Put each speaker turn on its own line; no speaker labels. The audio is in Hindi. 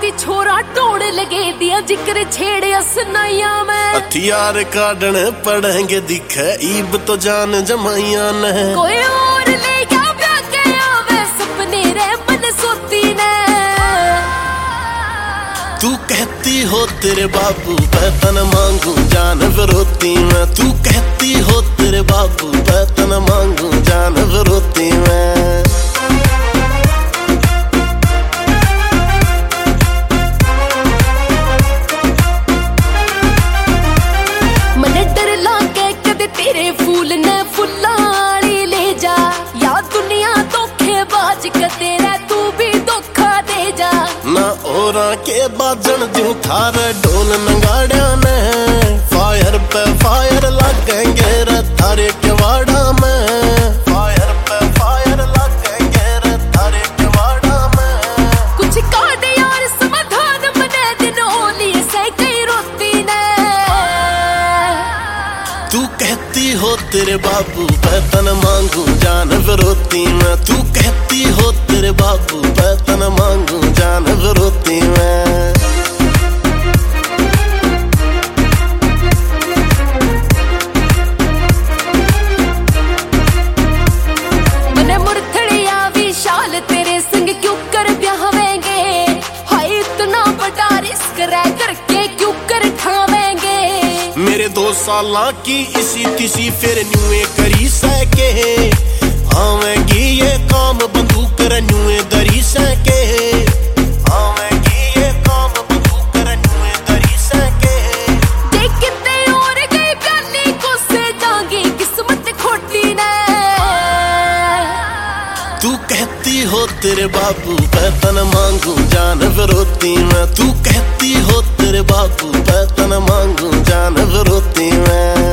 दी छोरा टोड़ लगे दिया जिक्र छेड़े सुनाइया में
हथियार काटने पड़ेंगे दिखे ईब तो जान जमाइया ने
कोई और ले गया ब्याह के आवे सपने रे मन सोती ने
तू कहती हो तेरे बाबू पैतन मांगू जान रोती मैं तू कहती हो तेरे बाबू पैतन मांगू जान रोती मैं
तेरे फूल ने फुल्लाड़ी ले जा या दुनिया धोखेबाज कते रे तू भी धोखा दे जा
ना औरा के बाजन दूं थारे ढोल नगाड़िया ने फायर पे फायर लगेंगे रे थारे केवाड़ा में फायर पे फायर लगेंगे रे थारे केवाड़ा में
कुछ काट यार समाधान बने दिन होली से कई रोती ने
तू कहती हो तेरे बाबू पैतन मांगू जान रोती मैं तू कहती हो तेरे बाबू पैतन मांगू जान रोती मैं
मने मुरथड़िया विशाल तेरे संग क्यों कर ब्याहवेंगे हाय इतना बड़ा रिस्क रह करके क्यों कर ठावेंगे
मेरे 2 साल की इसी तिसी फिर न्यूए करी सके आवेगी ये काम बंदूक न्यूए दरी सके आवेगी ये काम बंदूक न्यूए दरी सके
देख कितने और गई प्याली को से जाएंगी किस्मत खोटी ने
तू कहती हो तेरे बाबू पैतन मांगू जान रोती मैं तू कहती हो तेरे बाबू पैतन मांगू जान रोती मैं